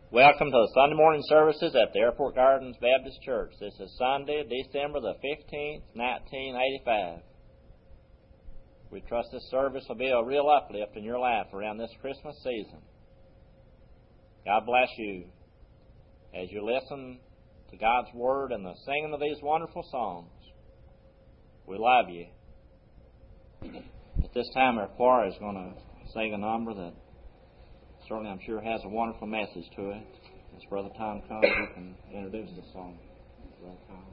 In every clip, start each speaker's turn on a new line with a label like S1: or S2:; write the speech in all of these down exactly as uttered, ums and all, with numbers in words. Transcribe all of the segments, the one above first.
S1: Welcome to the Sunday morning services at the Airport Gardens Baptist Church. This is Sunday, December the fifteenth, nineteen eighty-five. We trust this service will be a real uplift in your life around this Christmas season. God bless you as you listen to God's Word and the singing of these wonderful songs. We love you. At this time, our choir is going to sing a number that certainly I'm sure has a wonderful message to it. As Brother Tom comes, you can introduce the song. Brother Tom.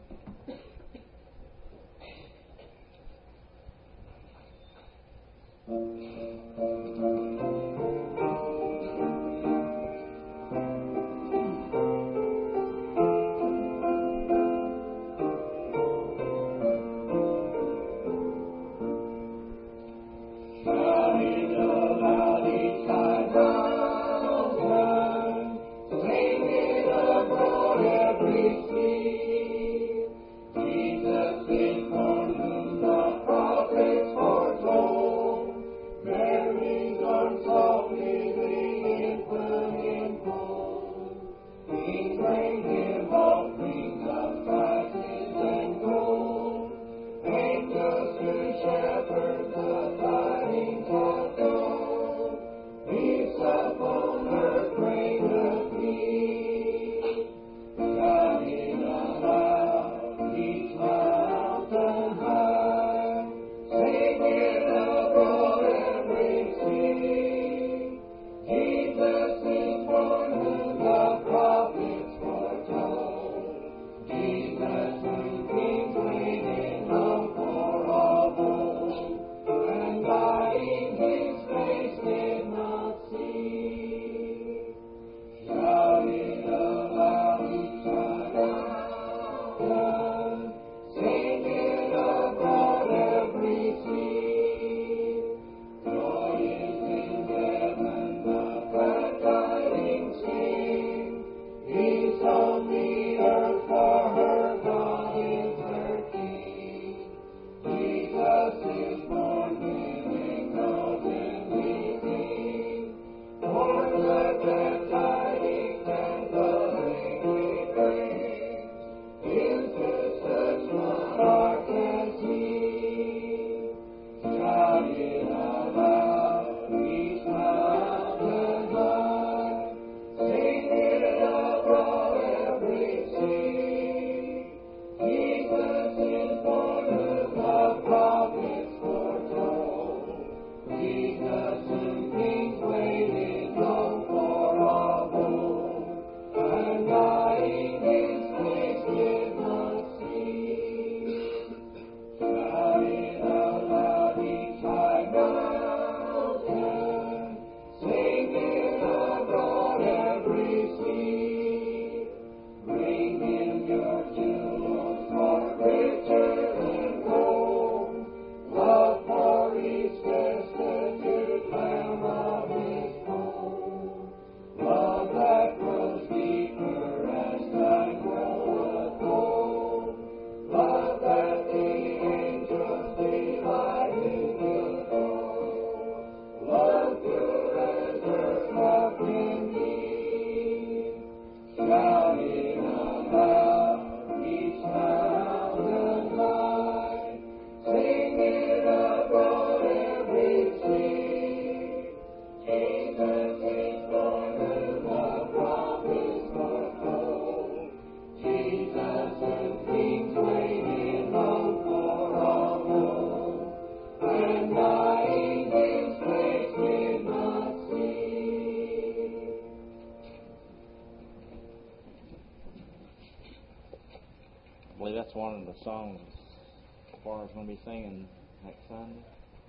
S1: That's one of the songs Farrah's going to be singing next Sunday.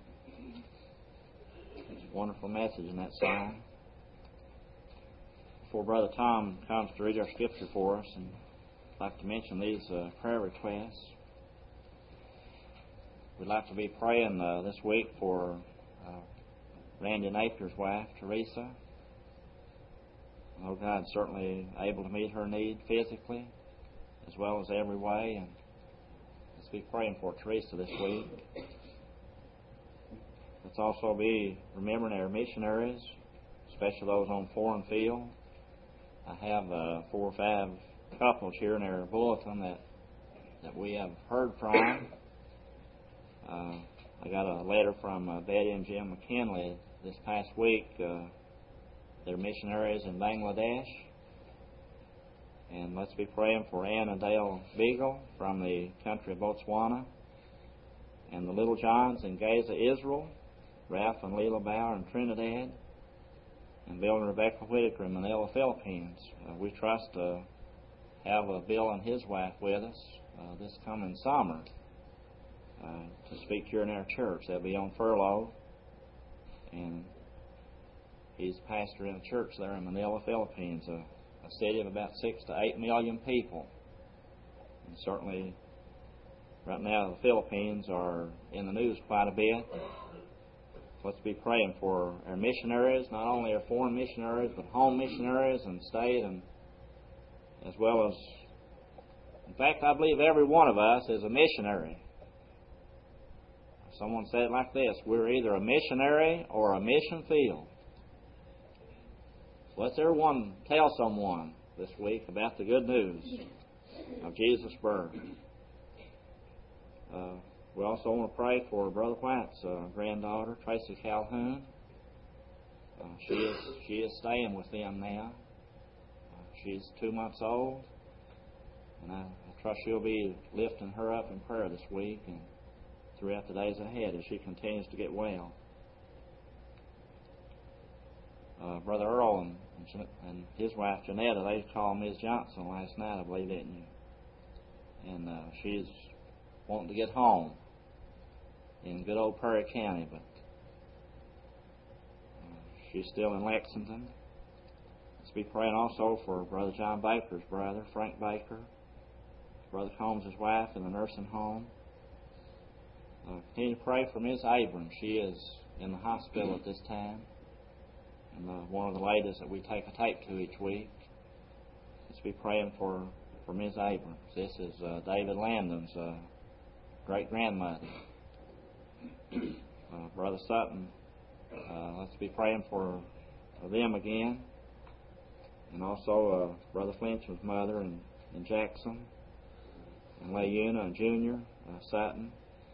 S1: There's a wonderful message in that song. Before Brother Tom comes to read our scripture for us, and I'd like to mention these uh, prayer requests. We'd like to be praying uh, this week for uh, Randy Napier's wife, Teresa. I know God's certainly able to meet her need physically as well as every way, and let's be praying for Teresa this week. Let's also be remembering our missionaries, especially those on foreign field. I have uh, four or five couples here in our bulletin that, that we have heard from. Uh, I got a letter from uh, Betty and Jim McKinley this past week. Uh, they're missionaries in Bangladesh. And let's be praying for Ann and Dale Beagle from the country of Botswana, and the Little Johns in Gaza, Israel, Ralph and Leela Bauer in Trinidad, and Bill and Rebecca Whitaker in Manila, Philippines. Uh, we trust to have uh, Bill and his wife with us uh, this coming summer uh, to speak here in our church. They'll be on furlough, and he's pastor in a church there in Manila, Philippines, a, a city of about six to eight million people. And certainly, right now, the Philippines are in the news quite a bit. Let's be praying for our missionaries, not only our foreign missionaries, but home missionaries and state, and as well as, in fact, I believe every one of us is a missionary. Someone said it like this: we're either a missionary or a mission field. So let's everyone tell someone this week about the good news of Jesus' birth. Uh, we also want to pray for Brother White's uh, granddaughter, Tracy Calhoun. Uh, she is she is staying with them now. Uh, she's two months old, and I, I trust you'll be lifting her up in prayer this week and throughout the days ahead as she continues to get well. Uh, Brother Earl and, and his wife Janetta, they called Miz Johnson last night, I believe, didn't you? And uh, she's wanting to get home in good old Perry County, but uh, she's still in Lexington. Let's be praying also for Brother John Baker's brother, Frank Baker, Brother Combs' wife in the nursing home. Uh, continue to pray for Miz Abrams. She is in the hospital at this time, and uh, one of the ladies that we take a tape to each week. Let's be praying for, for Miz Abrams. This is uh, David Landon's uh, great-grandmother. Uh, Brother Sutton, uh, let's be praying for, for them again. And also uh, Brother Flinchman's mother in, in Jackson, and Layuna and Junior uh, Sutton.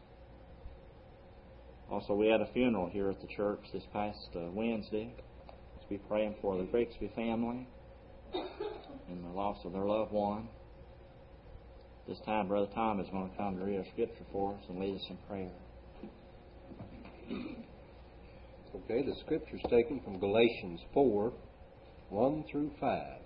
S1: Also, we had a funeral here at the church this past uh, Wednesday. Let's be praying for the Grigsby family and the loss of their loved one. This time, Brother Tom is going to come to read a scripture for us and lead us in prayer.
S2: Okay, the scripture is taken from Galatians four, one through five.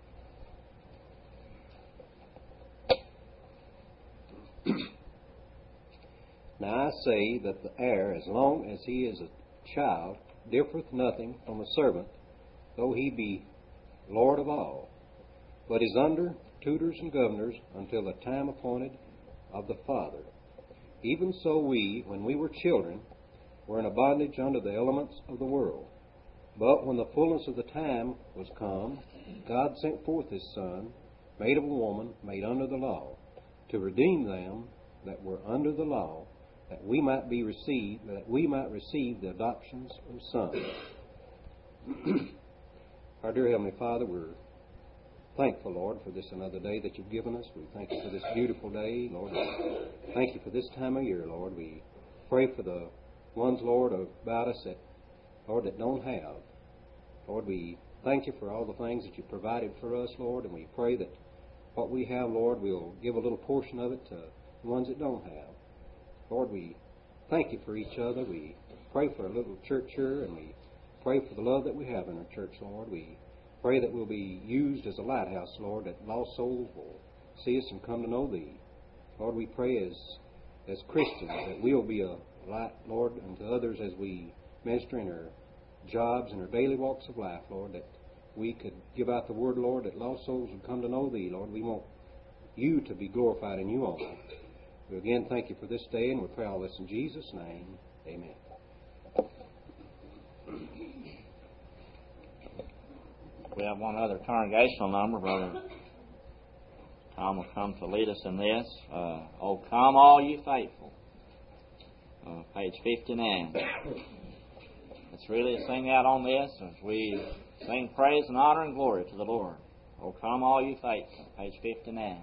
S2: Now I say that the heir, as long as he is a child, differeth nothing from a servant, though he be Lord of all, but is under tutors and governors until the time appointed of the Father. Even so we, when we were children, were in a bondage under the elements of the world. But when the fullness of the time was come, God sent forth His Son, made of a woman, made under the law, to redeem them that were under the law, that we might be received, that we might receive the adoptions of sons. Our dear Heavenly Father, we're thankful, Lord, for this another day that you've given us. We thank you for this beautiful day, Lord. We thank you for this time of year, Lord. We pray for the ones, Lord, about us that, Lord, that don't have. Lord, we thank you for all the things that you provided for us, Lord, and we pray that what we have, Lord, we'll give a little portion of it to the ones that don't have. Lord, we thank you for each other. We pray for a little church here, and we pray for the love that we have in our church, Lord. We pray that we'll be used as a lighthouse, Lord, that lost souls will see us and come to know Thee. Lord, we pray as as Christians that we'll be a light, Lord, unto others as we minister in our jobs and our daily walks of life, Lord, that we could give out the word, Lord, that lost souls would come to know Thee, Lord. We want You to be glorified in You only. We again thank You for this day, and we pray all this in Jesus' name. Amen.
S1: We have one other congregational number. Brother Tom will come to lead us in this. Uh, oh, come all you faithful. Uh, page fifty-nine. Let's really sing out on this as we sing praise and honor and glory to the Lord. Oh, come all you faithful, page fifty-nine.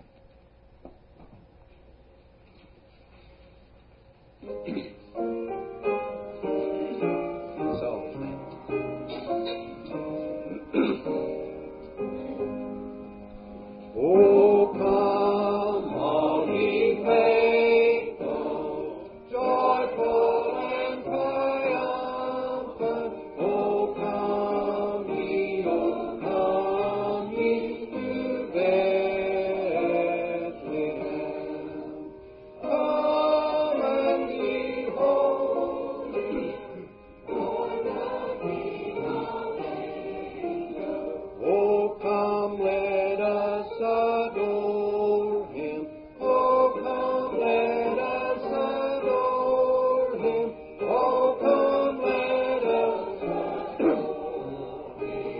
S2: Oh, come all ye faithful, joyful and triumphant. Oh, come ye, oh, come ye to Bethlehem. Come and behold, born of the Savior. Oh, come, let us adore Him. Oh, come, let us adore Him. Oh, come, let us adore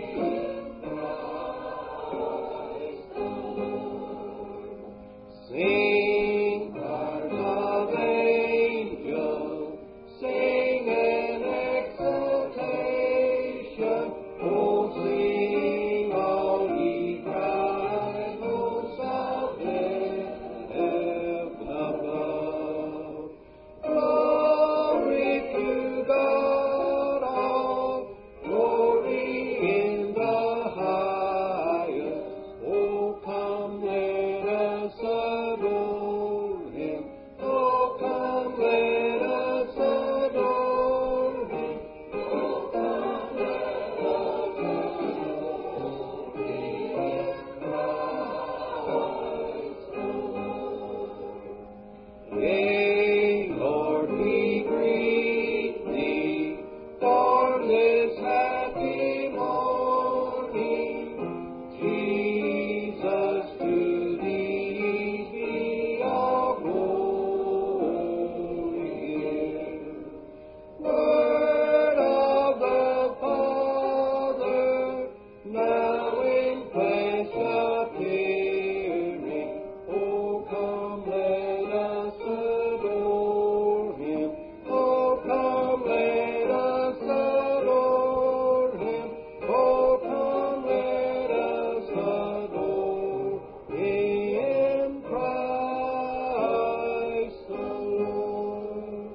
S2: Him. Sing, choirs of angels, sing in exultation. Oh, sing all ye cries, hosts of heaven above. Glory to God, all glory in the highest. Oh, come, let us adore Him. Oh, come, let us adore Him. Oh, come, let us adore Him, Christ the Lord. Yea, Lord, we greet Thee for this happy morning. Jesus, to Thee be all glory give. Word of the Father, now in flesh appearing. Oh, come, let us adore Him. Oh, come, let us adore Him. Oh, come, let us adore Him, Christ the Lord.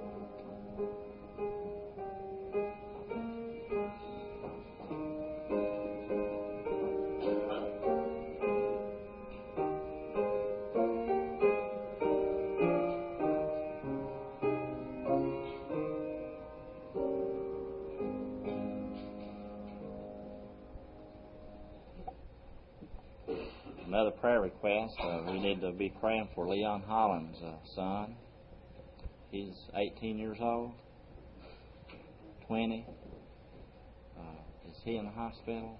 S1: Another prayer request. Uh, we need to be praying for Leon Holland's uh, son. He's eighteen years old. twenty. Uh, is he in the hospital?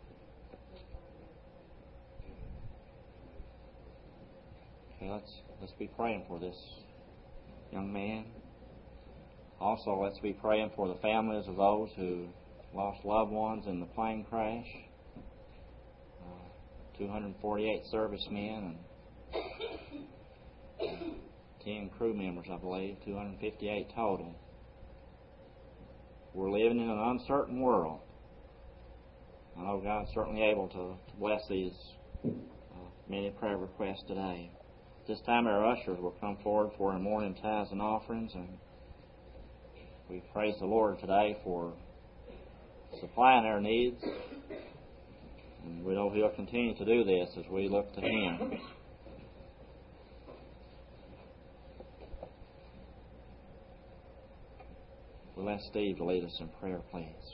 S1: Okay, let's let's be praying for this young man. Also, let's be praying for the families of those who lost loved ones in the plane crash. Uh, two hundred forty-eight servicemen and ten crew members, I believe. two hundred fifty-eight total. We're living in an uncertain world. I know God's certainly able to, to bless these uh, many prayer requests today. At this time, our ushers will come forward for our morning tithes and offerings, and we praise the Lord today for supplying our needs. And we know He'll continue to do this as we look to Him. We'll ask Steve to lead us in prayer, please.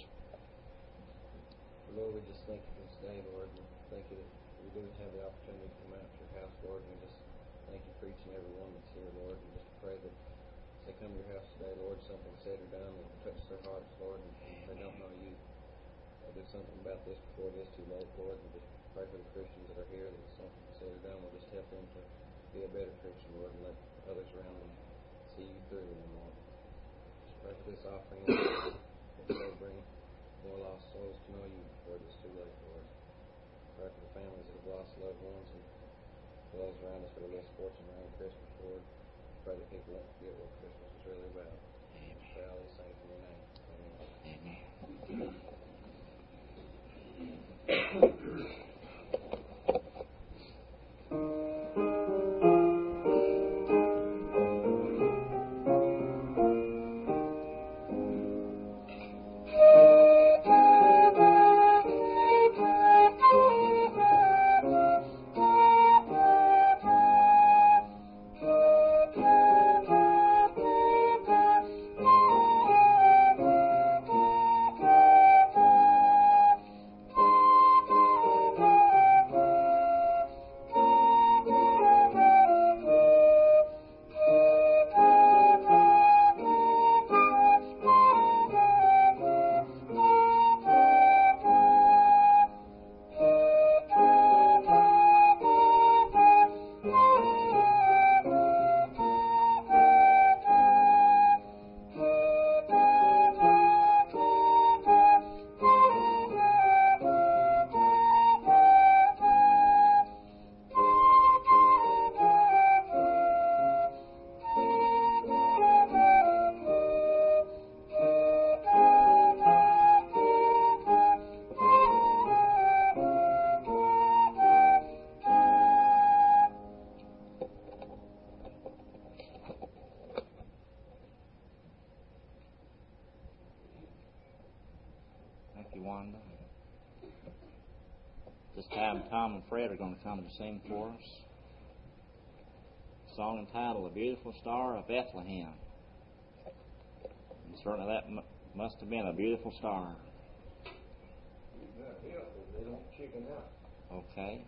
S3: Lord, we just thank you for this day, Lord. We thank you that we do have the opportunity to come out to your house, Lord. And we just thank you for each and every one that's here, Lord. And just pray that as they come to your house today, Lord, something said or done that will touch their hearts, Lord. And if they don't know you, they'll do something about this before it is too late, Lord. And just pray for the Christians that are here that something said or done will just help them to be a better Christian, Lord, and let others around them see you through them, Lord. Just pray for this offering, Lord, that will bring more lost souls to know you before it is too late, Lord. Pray for the families that have lost loved ones and for those around us that are less fortunate around Christmas, Lord. Pray that people won't forget what Christmas is really about. Amen. Pray all these things in your name. Amen. Amen.
S1: This time Tom and Fred are going to come to sing for us. A song entitled "The Beautiful Star of Bethlehem." And certainly that m- must have been a beautiful star.
S3: They don't chicken out.
S1: Okay.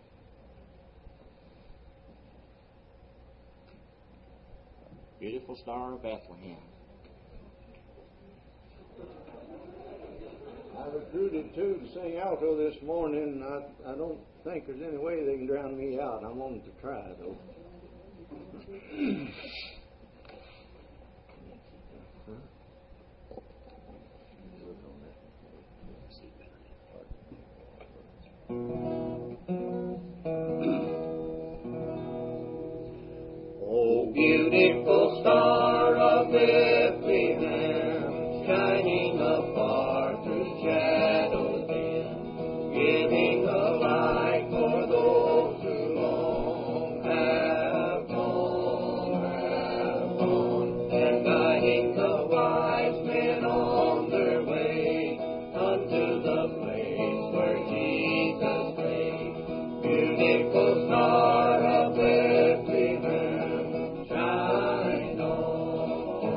S1: Beautiful Star of Bethlehem.
S4: I recruited two to sing alto this morning, and I, I don't think there's any way they can drown me out. I wanted to try, though. Oh, beautiful star of Bethlehem, shining afar through shadows dim, giving a light for those who long have gone, have gone, and guiding the wise men on their way unto the place where Jesus lay. Beautiful star of Bethlehem, shine on.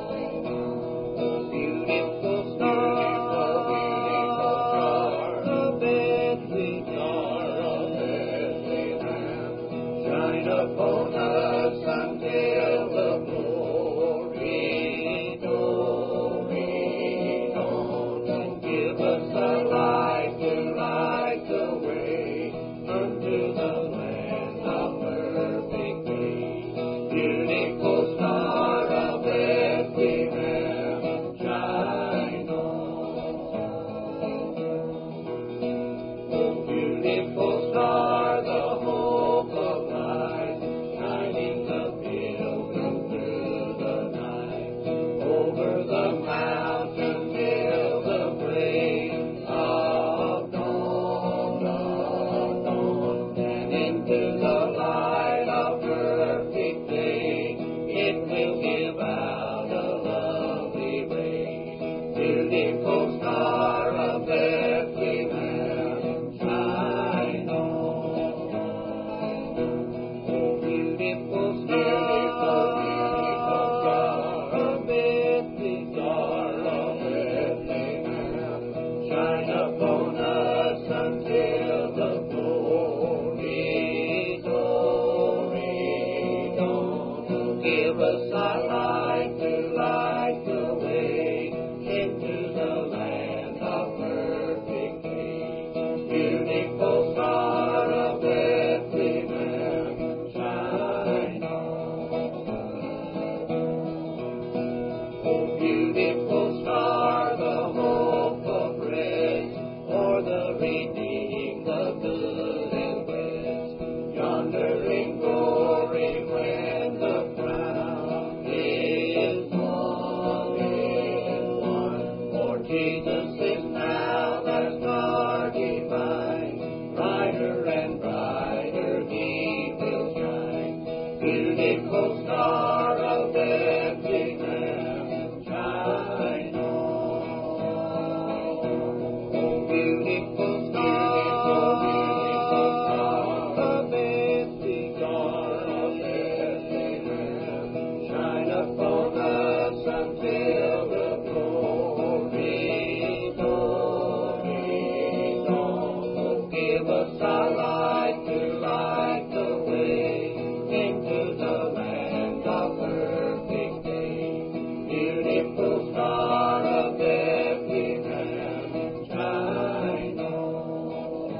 S4: Beautiful star, beautiful star of Bethlehem, star of Bethlehem, shine upon us until the glory, glory dawn, and give us a light to light the way unto the land of perfect peace. Beautiful star of Bethlehem, shine on. Oh, beautiful star, the hope of life, guiding the pilgrim through the night, over the mountain till the break of dawn, of dawn, and into the light of perfect day, it will give out a lovely ray. Beautiful star of Bethlehem, shine on. Oh, beautiful star, beautiful star of Bethlehem, star of Bethlehem, shine upon us until the glory, glory dawn. Give us our light to light the way into the land of perfect peace. Beautiful star of Bethlehem, shine on. Oh, beautiful star, the hope of rest, for the redeemed of good and blessed, yonder in glory when the crown is won, is won. For Jesus is now that star divine, brighter and brighter he will shine. Beautiful star of Bethlehem, shine on. Oh, beautiful star, beautiful star of Bethlehem, star of Bethlehem, shine upon us until the glory, glory dawn. Give us our light to light the way into the land of perfect day. Beautiful star of Bethlehem, shine on.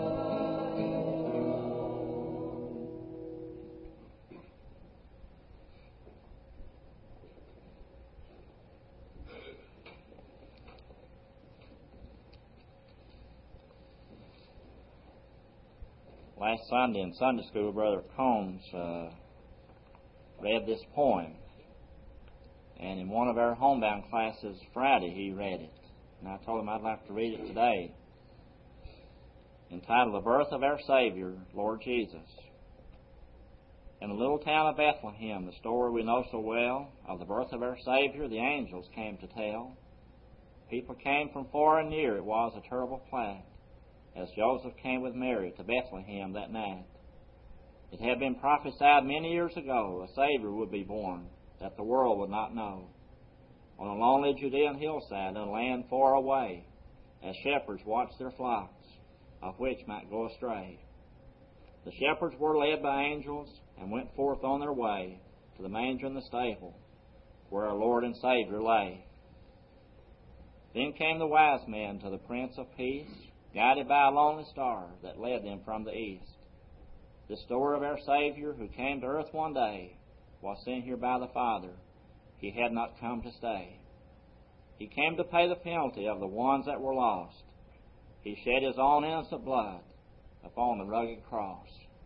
S1: Last Sunday in Sunday school, Brother Combs uh, read this poem. And in one of our homebound classes Friday, he read it. And I told him I'd like to read it today. Entitled "The Birth of Our Savior, Lord Jesus." In the little town of Bethlehem, the story we know so well of the birth of our Savior, the angels came to tell. People came from far and near, it was a terrible plight. as Joseph came with Mary to Bethlehem that night. It had been prophesied many years ago a Savior would be born that the world would not know. On a lonely Judean hillside in a land far away, as shepherds watched their flocks, of which might go astray. The shepherds were led by angels and went forth on their way to the manger in the stable, where our Lord and Savior lay. Then came the wise men to the Prince of Peace, guided by a lonely star that led them from the east. The story of our Savior, who came to earth one day, was sent here by the Father. He had not come to stay. He came to pay the penalty of the ones that were lost. He shed His own innocent blood upon the rugged cross.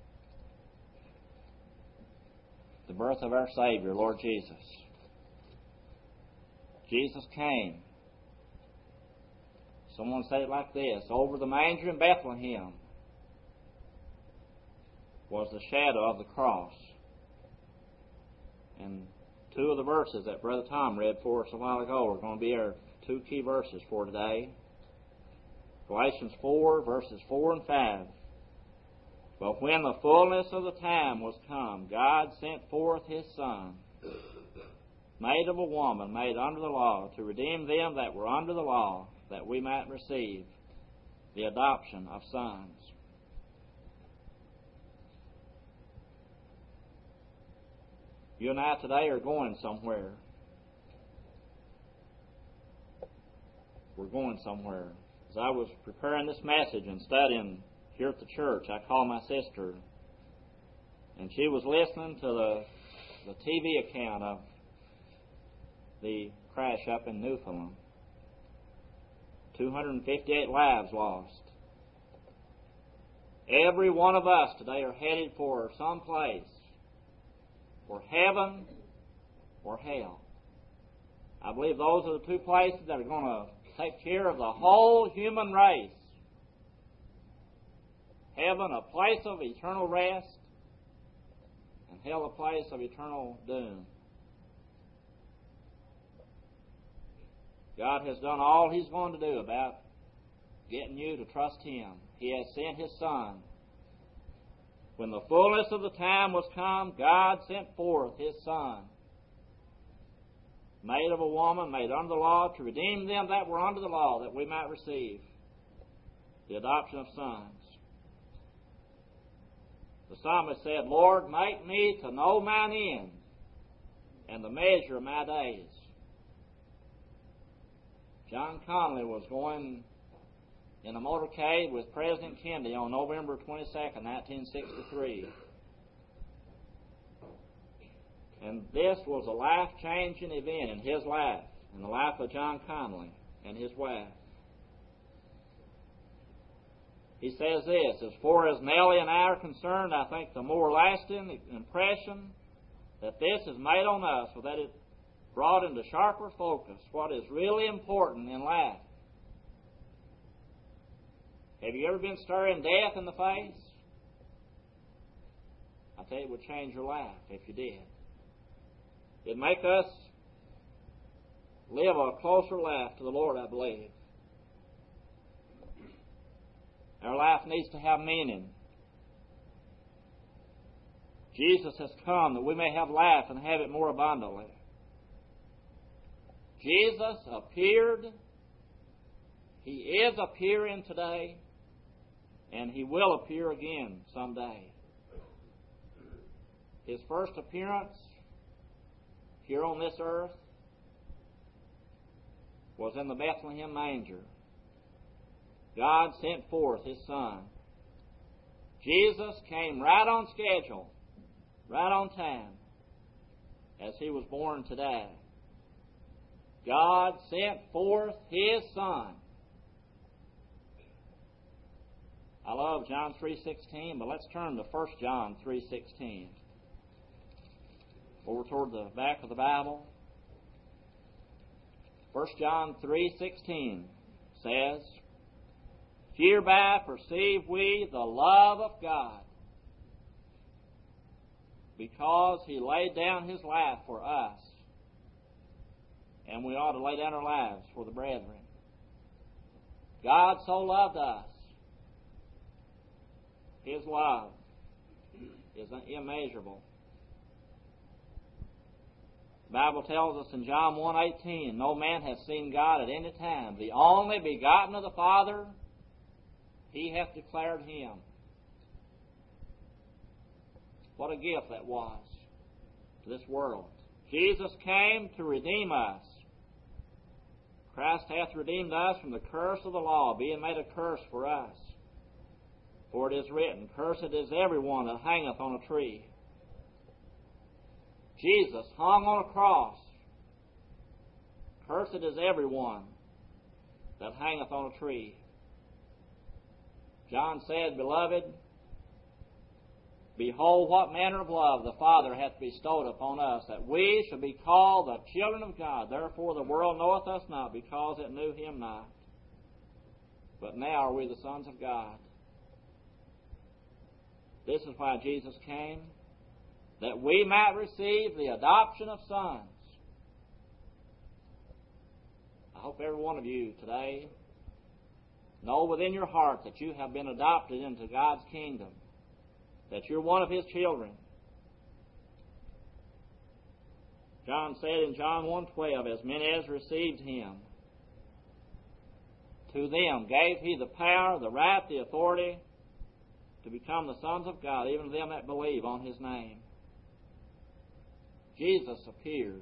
S1: The birth of our Savior, Lord Jesus. Jesus came. Someone said it like this: over the manger in Bethlehem was the shadow of the cross. And two of the verses that Brother Tom read for us a while ago are going to be our two key verses for today. Galatians four, verses four and five. But when the fullness of the time was come, God sent forth His Son, made of a woman, made under the law, to redeem them that were under the law, that we might receive the adoption of sons. You and I today are going somewhere. We're going somewhere. As I was preparing this message and studying here at the church, I called my sister, and she was listening to the, the T V account of the crash up in Newfoundland. two hundred fifty-eight lives lost. Every one of us today are headed for some place, for heaven or hell. I believe those are the two places that are going to take care of the whole human race. Heaven, a place of eternal rest, and hell, a place of eternal doom. God has done all He's going to do about getting you to trust Him. He has sent His Son. When the fullness of the time was come, God sent forth His Son, made of a woman, made under the law, to redeem them that were under the law, that we might receive the adoption of sons. The psalmist said, Lord, make me to know mine end and the measure of my days. John Connally was going in a motorcade with President Kennedy on November twenty-second, nineteen sixty-three. And this was a life-changing event in his life, in the life of John Connally and his wife. He says this: as far as Nellie and I are concerned, I think the more lasting impression that this has made on us was that it brought into sharper focus what is really important in life. Have you ever been staring death in the face? I tell you, it would change your life if you did. It'd make us live a closer life to the Lord, I believe. Our life needs to have meaning. Jesus has come that we may have life and have it more abundantly. Jesus appeared. He is appearing today, and He will appear again someday. His first appearance here on this earth was in the Bethlehem manger. God sent forth His Son. Jesus came right on schedule, right on time, as He was born to die. God sent forth His Son. I love John three sixteen, but let's turn to First John three sixteen. Over toward the back of the Bible. First John three sixteen says, hereby perceive we the love of God, because He laid down His life for us, and we ought to lay down our lives for the brethren. God so loved us His love is immeasurable. The Bible tells us in John one eighteen, no man has seen God at any time. The only begotten of the Father, He hath declared Him. What a gift that was to this world. Jesus came to redeem us. Christ hath redeemed us from the curse of the law, being made a curse for us. For it is written, cursed is every one that hangeth on a tree. Jesus hung on a cross. Cursed is every one that hangeth on a tree. John said, Beloved, behold what manner of love the Father hath bestowed upon us, that we should be called the children of God. Therefore the world knoweth us not, because it knew Him not. But now are we the sons of God. This is why Jesus came, that we might receive the adoption of sons. I hope every one of you today know within your heart that you have been adopted into God's kingdom, that you're one of His children. John said in John one twelve, as many as received Him, to them gave He the power, the right, the authority to become the sons of God, even to them that believe on His name. Jesus appeared.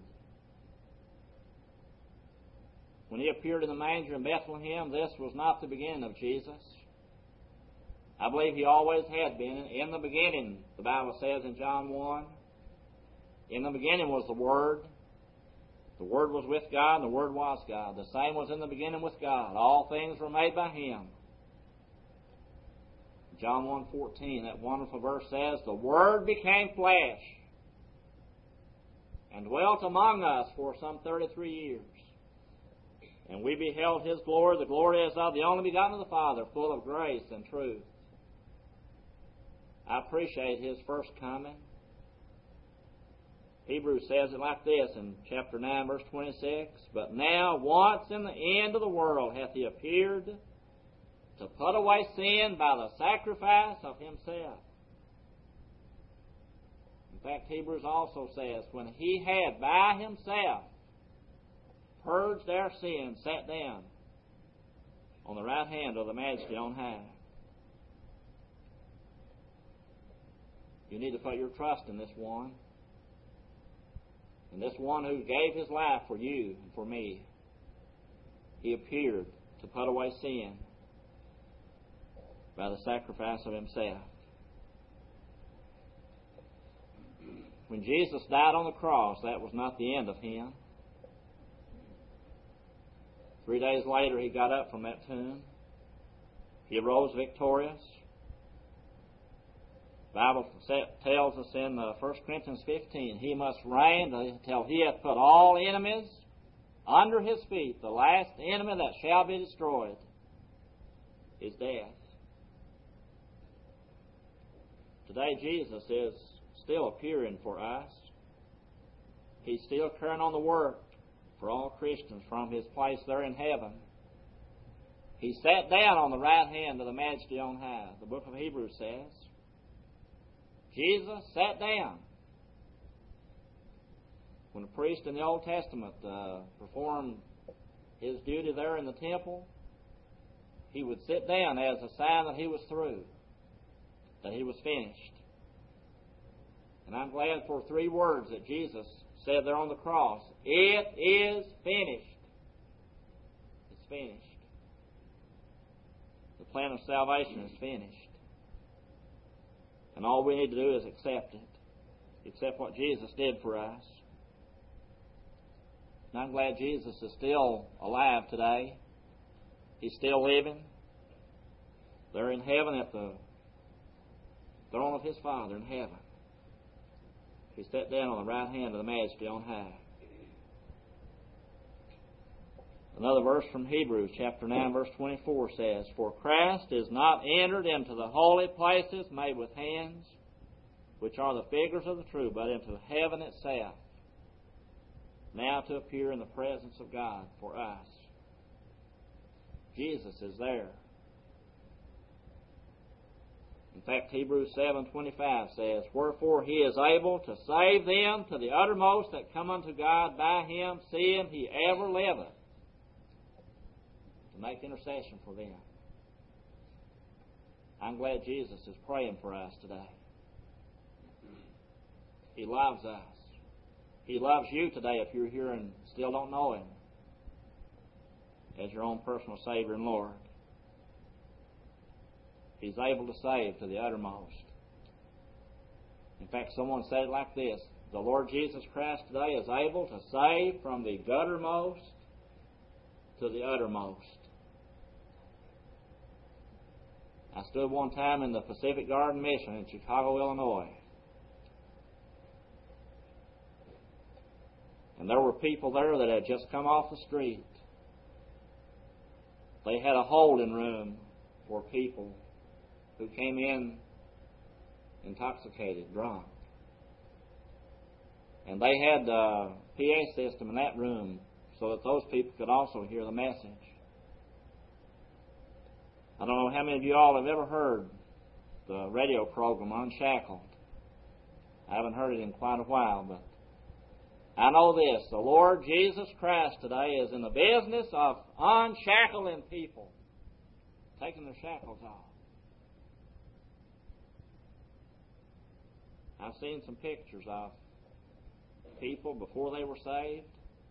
S1: When He appeared in the manger in Bethlehem, this was not the beginning of Jesus. I believe He always had been. In the beginning, the Bible says in John one, in the beginning was the Word. The Word was with God, and the Word was God. The same was in the beginning with God. All things were made by Him. John one fourteen, that wonderful verse says, the Word became flesh and dwelt among us for some thirty-three years. And we beheld His glory, the glory as of the only begotten of the Father, full of grace and truth. I appreciate His first coming. Hebrews says it like this in chapter nine, verse twenty-six, but now once in the end of the world hath He appeared to put away sin by the sacrifice of Himself. In fact, Hebrews also says, when He had by Himself purged our sins, sat down on the right hand of the Majesty on high. You need to put your trust in this one. And this one who gave His life for you and for me. He appeared to put away sin by the sacrifice of Himself. When Jesus died on the cross, that was not the end of Him. Three days later, He got up from that tomb. He arose victorious. The Bible tells us in First Corinthians fifteen, He must reign until He hath put all enemies under His feet. The last enemy that shall be destroyed is death. Today Jesus is still appearing for us. He's still carrying on the work for all Christians from His place there in heaven. He sat down on the right hand of the Majesty on high. The book of Hebrews says, Jesus sat down. When the priest in the Old Testament uh, performed his duty there in the temple, he would sit down as a sign that he was through, that he was finished. And I'm glad for three words that Jesus said there on the cross. It is finished. It's finished. The plan of salvation is finished. And all we need to do is accept it. Accept what Jesus did for us. And I'm glad Jesus is still alive today. He's still living. They're in heaven at the throne of His Father in heaven. He sat down on the right hand of the Majesty on high. Another verse from Hebrews chapter nine verse twenty-four says, for Christ is not entered into the holy places made with hands, which are the figures of the true, but into heaven itself, now to appear in the presence of God for us. Jesus is there. In fact, Hebrews seven twenty-five says, Wherefore he is able to save them to the uttermost that come unto God by him, seeing he ever liveth, to make intercession for them. I'm glad Jesus is praying for us today. He loves us. He loves you today if you're here and still don't know Him as your own personal Savior and Lord. He's able to save to the uttermost. In fact, someone said it like this: the Lord Jesus Christ today is able to save from the guttermost to the uttermost. I stood one time in the Pacific Garden Mission in Chicago, Illinois. And there were people there that had just come off the street. They had a holding room for people who came in intoxicated, drunk. And they had a P A system in that room so that those people could also hear the message. I don't know how many of you all have ever heard the radio program Unshackled. I haven't heard it in quite a while, but I know this: the Lord Jesus Christ today is in the business of unshackling people, taking their shackles off. I've seen some pictures of people before they were saved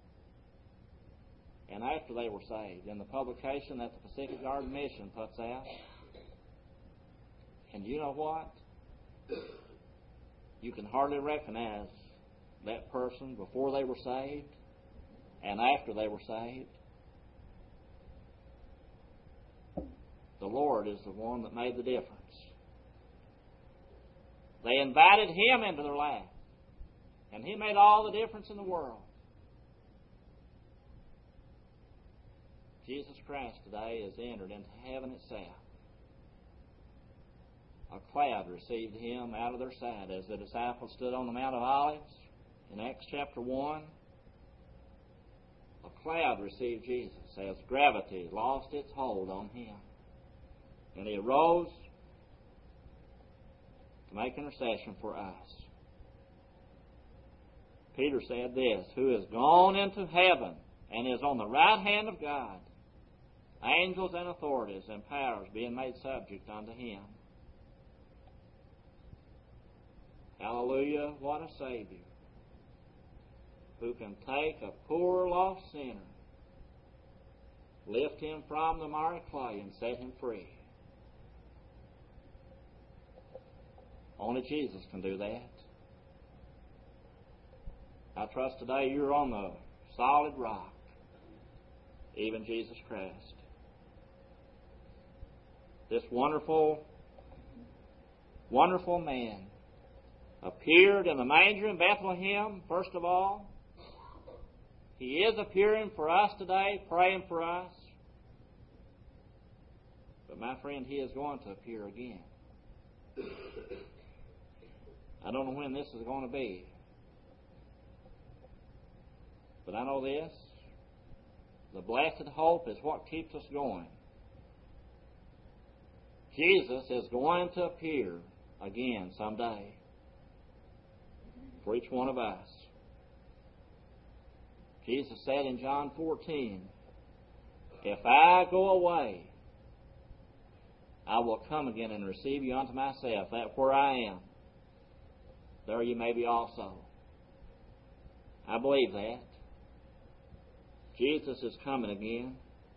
S1: and after they were saved in the publication that the Pacific Garden Mission puts out. And you know what? You can hardly recognize that person before they were saved and after they were saved. The Lord is the one that made the difference. They invited Him into their life, and He made all the difference in the world. Jesus Christ today is entered into heaven itself. A cloud received Him out of their sight as the disciples stood on the Mount of Olives in Acts chapter one. A cloud received Jesus as gravity lost its hold on Him. And He arose to make intercession for us. Peter said this: who is gone into heaven and is on the right hand of God, angels and authorities and powers being made subject unto Him. Hallelujah, what a Savior, who can take a poor lost sinner, lift him from the miry clay and set him free. Only Jesus can do that. I trust today you're on the solid rock, even Jesus Christ. This wonderful, wonderful man appeared in the manger in Bethlehem, first of all. He is appearing for us today, praying for us. But my friend, He is going to appear again. I don't know when this is going to be. But I know this: the blessed hope is what keeps us going. Jesus is going to appear again someday for each one of us. Jesus said in John fourteen, if I go away, I will come again and receive you unto myself, that where I am, there you may be also. I believe that. Jesus is coming again.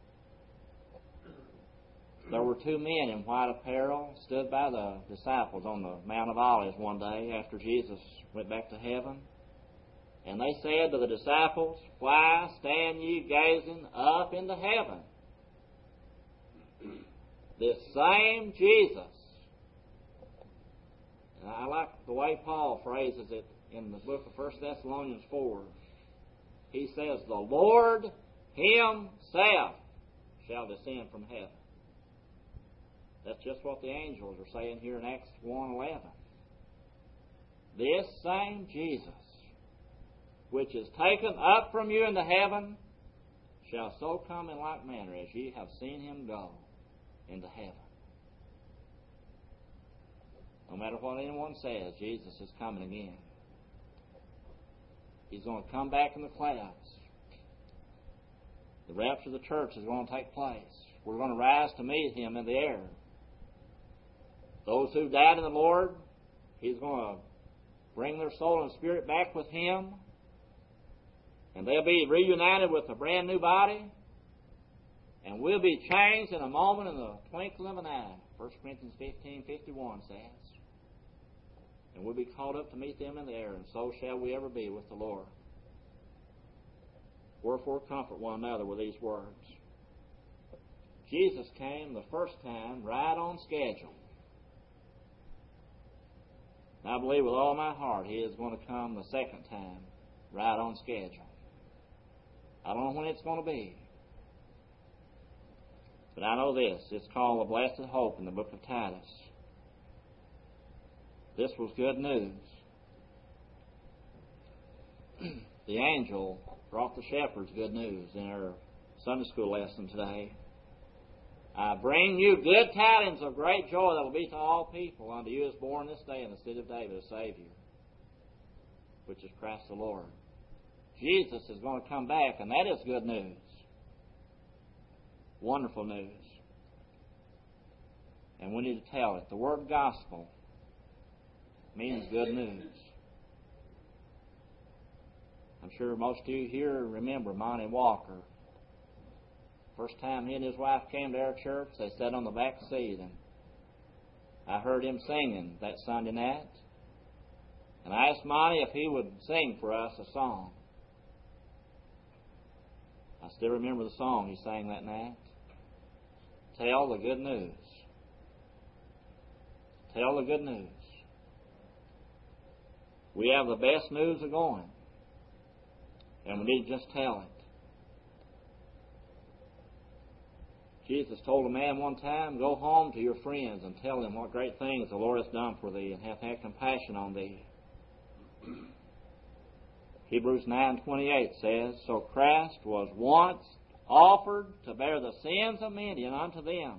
S1: There were two men in white apparel stood by the disciples on the Mount of Olives one day after Jesus went back to heaven. And they said to the disciples, why stand ye gazing up into heaven? This same Jesus. And I like the way Paul phrases it in the book of First Thessalonians four. He says, the Lord Himself shall descend from heaven. That's just what the angels are saying here in Acts one eleven. This same Jesus, which is taken up from you into heaven, shall so come in like manner as ye have seen Him go into heaven. No matter what anyone says, Jesus is coming again. He's going to come back in the clouds. The rapture of the church is going to take place. We're going to rise to meet Him in the air. Those who died in the Lord, He's going to bring their soul and spirit back with Him. And they'll be reunited with a brand new body. And we'll be changed in a moment, in the twinkling of an eye. First Corinthians fifteen fifty-one says. And we'll be caught up to meet them in the air, and so shall we ever be with the Lord. Wherefore comfort one another with these words. Jesus came the first time right on schedule. And I believe with all my heart He is going to come the second time right on schedule. I don't know when it's going to be. But I know this. It's called the Blessed Hope in the book of Titus. This was good news. The angel brought the shepherds good news in our Sunday school lesson today. I bring you good tidings of great joy that will be to all people. Unto you is born this day in the city of David a Savior, which is Christ the Lord. Jesus is going to come back, and that is good news. Wonderful news. And we need to tell it. The word gospel means good news. I'm sure most of you here remember Monty Walker. First time he and his wife came to our church, they sat on the back seat, and I heard him singing that Sunday night. And I asked Monty if he would sing for us a song. I still remember the song he sang that night. Tell the good news. Tell the good news. We have the best news of going, and we need to just tell it. Jesus told a man one time, go home to your friends and tell them what great things the Lord has done for thee and hath had compassion on thee. Hebrews nine twenty-eight says, so Christ was once offered to bear the sins of many, and unto them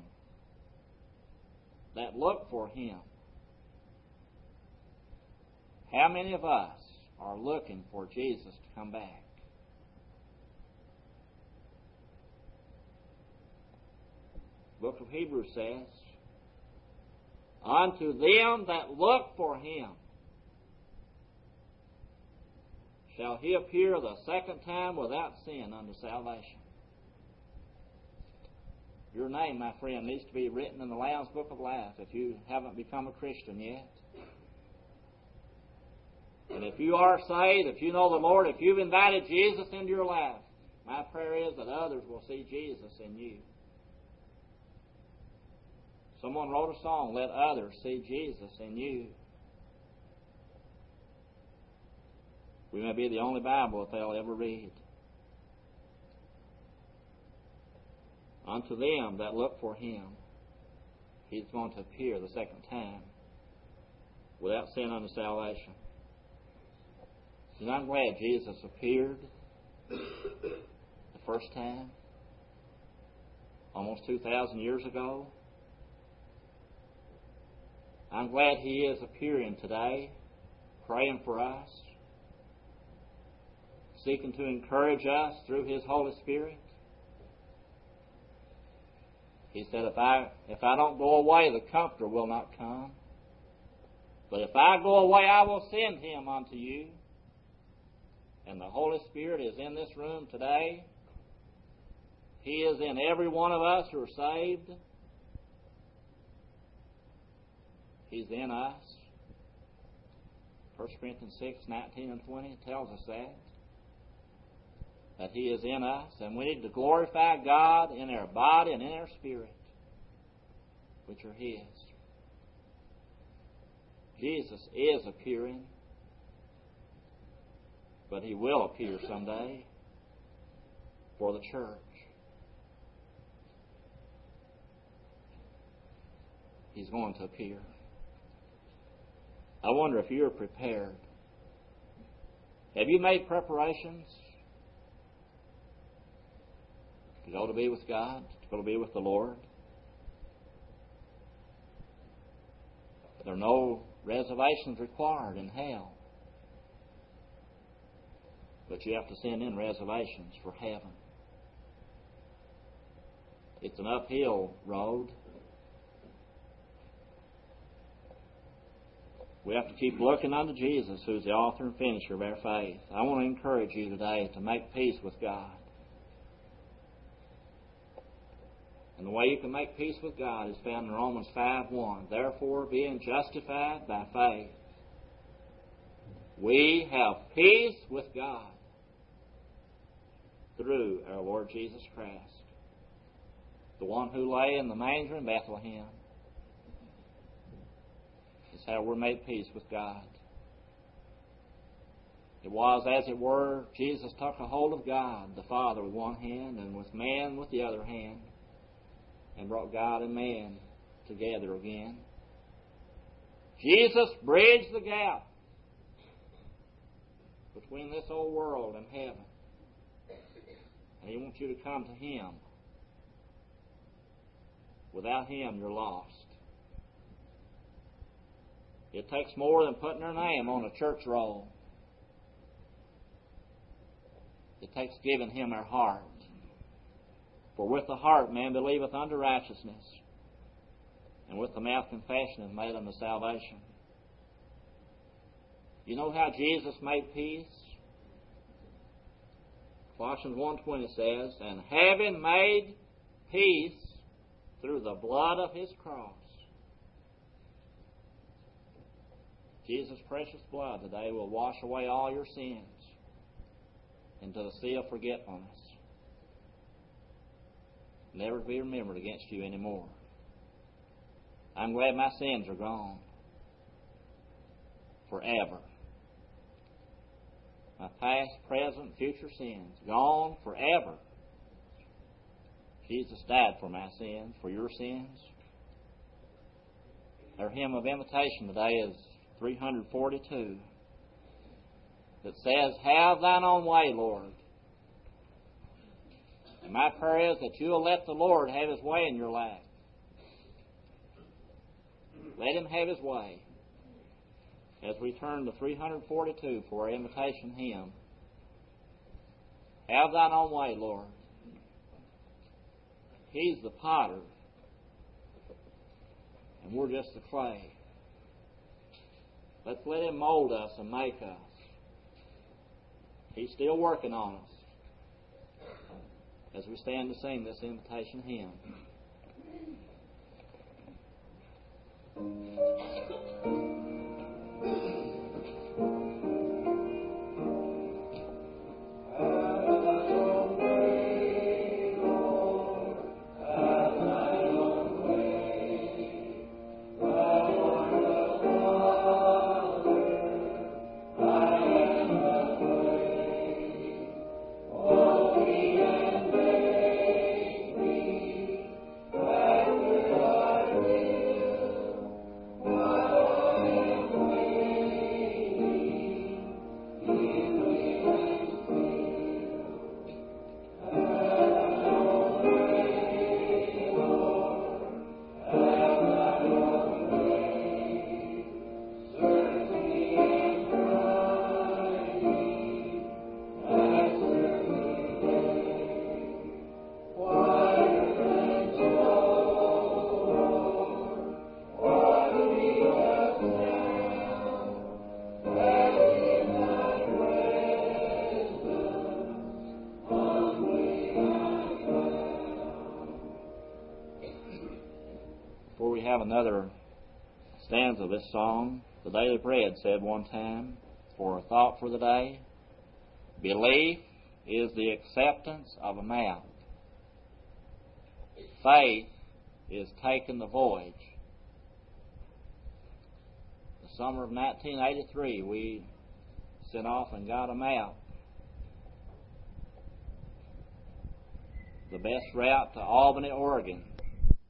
S1: that look for Him. How many of us are looking for Jesus to come back? The book of Hebrews says, unto them that look for Him shall He appear the second time without sin unto salvation. Your name, my friend, needs to be written in the Lamb's Book of Life if you haven't become a Christian yet. And if you are saved, if you know the Lord, if you've invited Jesus into your life, my prayer is that others will see Jesus in you. Someone wrote a song, let others see Jesus in you. We may be the only Bible that they'll ever read. Unto them that look for Him, He's going to appear the second time without sin unto salvation. And I'm glad Jesus appeared the first time, almost two thousand years ago. I'm glad He is appearing today, praying for us, seeking to encourage us through His Holy Spirit. He said, if I, if I don't go away, the Comforter will not come. But if I go away, I will send Him unto you. And the Holy Spirit is in this room today. He is in every one of us who are saved. He's in us. First Corinthians six nineteen and twenty tells us that. That He is in us. And we need to glorify God in our body and in our spirit, which are His. Jesus is appearing. But He will appear someday for the church. He's going to appear. I wonder if you're prepared. Have you made preparations to go to be with God, to go to be with the Lord? There are no reservations required in hell. But you have to send in reservations for heaven. It's an uphill road. We have to keep looking unto Jesus, who's the author and finisher of our faith. I want to encourage you today to make peace with God. And the way you can make peace with God is found in Romans five one. Therefore, being justified by faith, we have peace with God through our Lord Jesus Christ, the one who lay in the manger in Bethlehem. Is how we're made peace with God. It was, as it were, Jesus took a hold of God, the Father, with one hand, and with man with the other hand, and brought God and man together again. Jesus bridged the gap between this old world and heaven. And He wants you to come to Him. Without Him, you're lost. It takes more than putting their name on a church roll. It takes giving Him our heart. For with the heart man believeth unto righteousness, and with the mouth confession is made unto salvation. You know how Jesus made peace? Colossians one twenty says, and having made peace through the blood of His cross. Jesus' precious blood today will wash away all your sins into the sea of forgetfulness. Never to be remembered against you anymore. I'm glad my sins are gone. Forever. My past, present, future sins. Gone forever. Jesus died for my sins, for your sins. Our hymn of invitation today is three forty-two. That says, have thine own way, Lord. And my prayer is that you'll let the Lord have His way in your life. Let Him have His way. As we turn to three forty-two for our invitation hymn. Have thine own way, Lord. He's the potter, and we're just the clay. Let's let Him mold us and make us. He's still working on us as we stand to sing this invitation hymn. Have another stanza of this song. The Daily Bread said one time, for a thought for the day, belief is the acceptance of a mouth. Faith is taking the voyage. The summer of nineteen eighty-three, we sent off and got a map. The best route to Albany, Oregon.